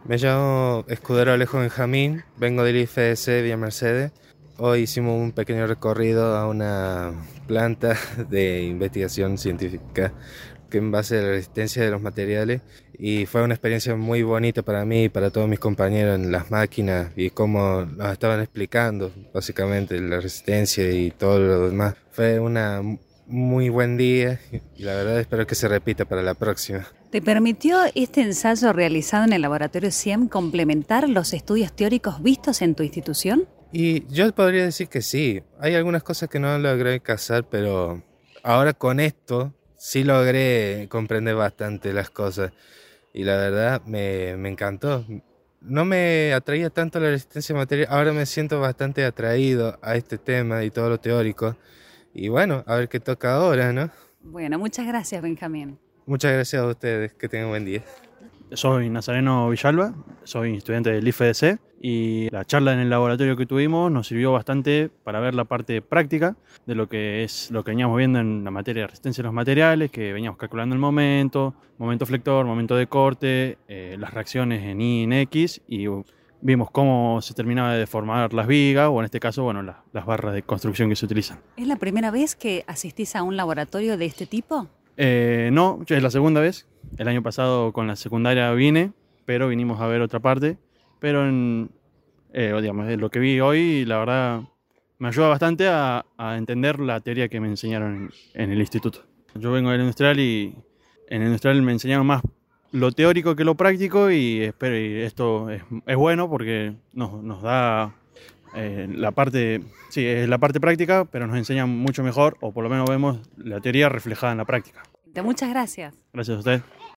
Me llamo Escudero Alejo Benjamín, vengo del IFES Villa Mercedes. Hoy hicimos un pequeño recorrido a una planta de investigación científica que en base a la resistencia de los materiales, y fue una experiencia muy bonita para mí y para todos mis compañeros en las máquinas y cómo nos estaban explicando básicamente la resistencia y todo lo demás. Fue una muy buen día y la verdad espero que se repita para la próxima. ¿Te permitió este ensayo realizado en el laboratorio CIEM complementar los estudios teóricos vistos en tu institución? Y yo podría decir que sí, hay algunas cosas que no logré cazar, pero ahora con esto sí logré comprender bastante las cosas y la verdad me encantó. No me atraía tanto la resistencia material, ahora me siento bastante atraído a este tema y todo lo teórico. Y bueno, a ver qué toca ahora, ¿no? Bueno, muchas gracias, Benjamín. Muchas gracias a ustedes, que tengan buen día. Soy Nazareno Villalba, soy estudiante del IFEDC y la charla en el laboratorio que tuvimos nos sirvió bastante para ver la parte práctica de lo que es lo que veníamos viendo en la materia de resistencia de los materiales, que veníamos calculando el momento flector, momento de corte, las reacciones en Y y en X, y vimos cómo se terminaba de deformar las vigas o en este caso, bueno, las barras de construcción que se utilizan. ¿Es la primera vez que asistís a un laboratorio de este tipo? No, ya es la segunda vez. El año pasado con la secundaria vine, pero vinimos a ver otra parte. Pero digamos, lo que vi hoy, la verdad, me ayuda bastante a entender la teoría que me enseñaron en el instituto. Yo vengo del industrial y en el industrial me enseñaron más lo teórico que lo práctico, y espero y esto es bueno porque nos da la parte, sí, es la parte práctica, pero nos enseña mucho mejor, o por lo menos vemos la teoría reflejada en la práctica. Muchas gracias. Gracias a usted.